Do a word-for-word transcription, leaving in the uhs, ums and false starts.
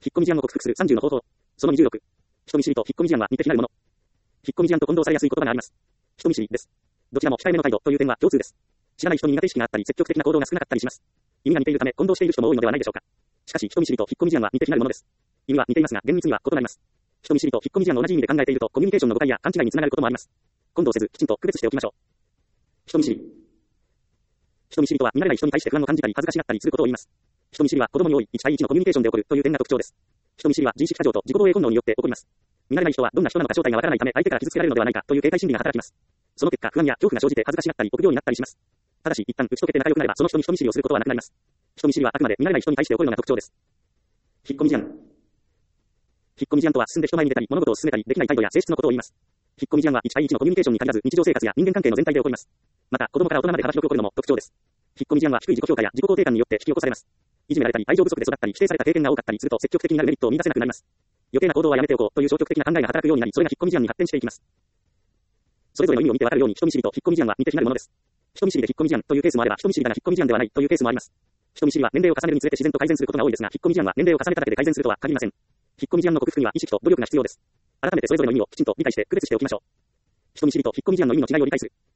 引っ込み思案を克服するさんじゅうの方法。そのにじゅうろく。人見知りと引っ込み思案は似て非なるもの。引っ込み思案と混同されやすい言葉があります。人見知りです。どちらも控えめの態度という点は共通です。知らない人に苦手意識があったり積極的な行動が少なかったりします。意味が似ているため混同している人も多いのではないでしょうか。しかし人見知りと引っ込み思案は似て非なるものです。意味は似ていますが厳密には異なります。人見知りと引っ込み思案を同じ意味で考えているとコミュニケーションの誤解や勘違いにつながることもあります。混同せずきちんと区別しておきましょう。人見知り。人見知りとは見慣れない人に対して不安を感じたり恥ずかしがったりすることを言います。人見知りは子供に多いいち対いちのコミュニケーションで起こるという点が特徴です。人見知りは自意識過剰と自己防衛本能によって起こります。見慣れない人はどんな人なのか正体がわからないため相手から傷つけられるのではないかという警戒心理が働きます。その結果不安や恐怖が生じて恥ずかしがったり臆病になったりします。ただし一旦打ち解けて仲良くなればその人に人見知りをすることはなくなります。人見知りはあくまで見慣れない人に対して起こるのが特徴です。引っ込み思案。引っ込み思案とは進んで人前に出たり物事を進めたりできない態度や性質のことを言います。引っ込み思案はいち対いちのコミュニケーションに限らず日常生活や人間関係の全体で起こります。また子供から大人まで幅広く起こるのも特徴です。引っ込み思案は低い自己評価や自己肯定感によって引き起こされます。いじめられたり愛情不足で育ったり否定された経験が多かったりすると積極的になるメリットを見出せなくなります。余計な行動はやめておこうという消極的な考えが働くようになりそれが引っ込み思案に発展していきます。それぞれの意味を見てわかるように人見知りと引っ込み思案は似て非なるものです。人見知りで引っ込み思案というケースもあれば人見知りだが引っ込み思案ではないというケースもあります。人見知りは年齢を重ねるにつれて自然と改善することが多いですが引っ込み思案は年齢を重ねただけで改善するとは限りません。引っ込み思案の克服には意識と努力が必要です。改めてそれぞれの意味をきちんと理解して区別しておきましょう。人見知りと引っ込み思案の意味の違いを理解する。